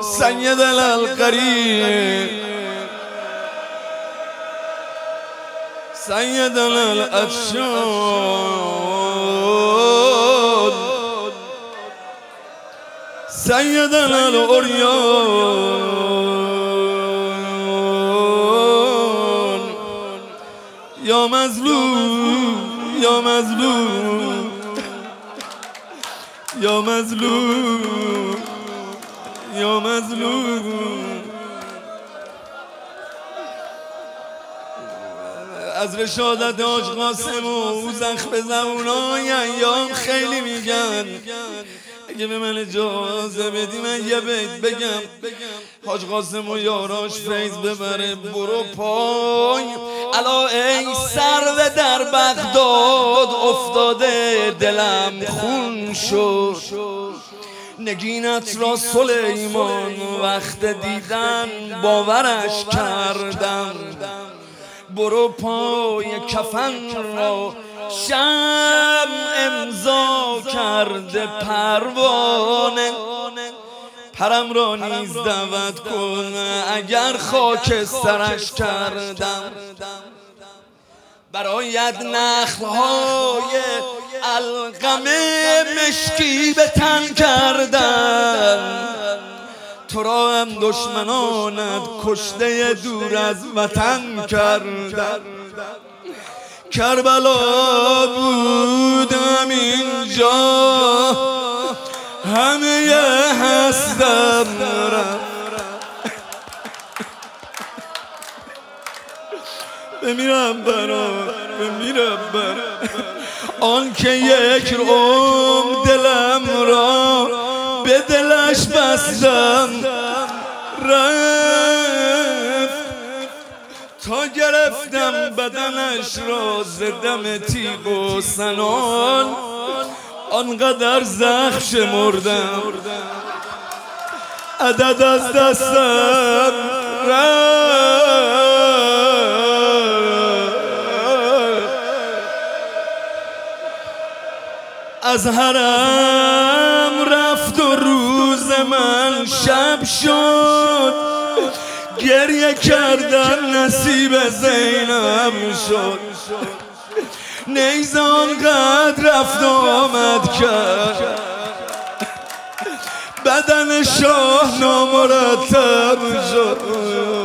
سيدنا القريب سيدنا الأتشاد سيدنا الأريان يا مظلوم يا مظلوم يا مظلوم يا مظلوم از رشادت حاج قاسم و زخم زبونای ایام خیلی میگن. اگه به من اجازه بدی من یه بیت بگم حاج قاسم و یاراش فیض ببره. برو پای الا ای سرو در بغداد افتاده دلم خون شد، نگینت را سلیمان وقت دیدن باورش کردم. برو پای کفن را شم امضا کرده پروانه، پرم را نیز دعوت کن اگر خاک سرش کردم. برایت نخلهای القم مشکی به تن کردم، تو را هم دشمنانت کشته دور از وطن کردم. کربلا بودم اینجا همه هستم بمیرم برات بمیرم برات. آن که یک دلم را به دلش بستم رفت تا گرفتم بدنش را زدم تیغ و سنان، آنقدر زخم شمردم عدد از دستم رفت. از حرم رفت و روز من شب شد، گریه کردن نصیب زینب شد. نیز آنقدر رفت و آمد کرد بدن شاه نامرتب شد.